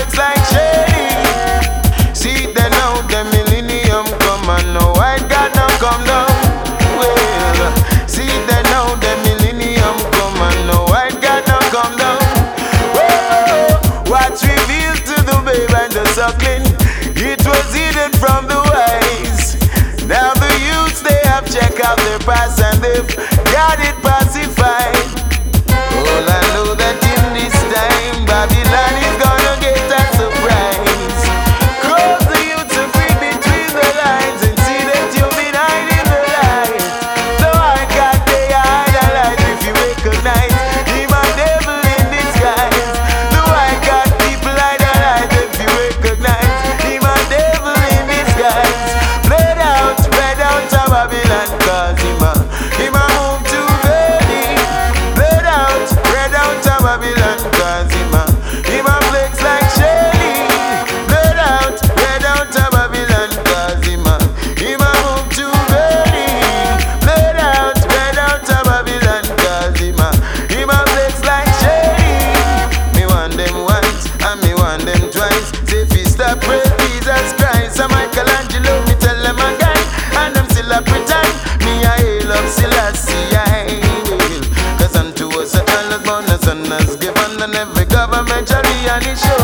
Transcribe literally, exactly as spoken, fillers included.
flex like shady. See they know the millennium come and no white God now come down. Well, see they know the millennium come and no white God now come down. Whoa, what's revealed to the babe and the suckling, it was hidden from the wise. Now the youths they have checked out their past and they've got it pacified. All I know that in this time Babylon is gonna get a surprise. Cause the youths are free between the lines and see that you've been hiding the light. So I got they hide a light if you recognize him a devil in disguise. So I got people hide a light if you recognize him a devil in disguise. Spread out, spread out to Babylon, cause him a, him a move too early. Spread out, spread out to Babylon, cause him a, him a flex like shady. Spread out, spread out to Babylon, cause him a, him a move too early. Spread out, spread out to Babylon, cause him a, him a flex like shady. Me want them once, and me want them twice. Say if you stop praise Jesus Christ, and Michelangelo, me tell them again, and them still a pretend. Me a hail up Selassie, I will. Cause unto us a child is born, a son is given, and every government shall be an issue.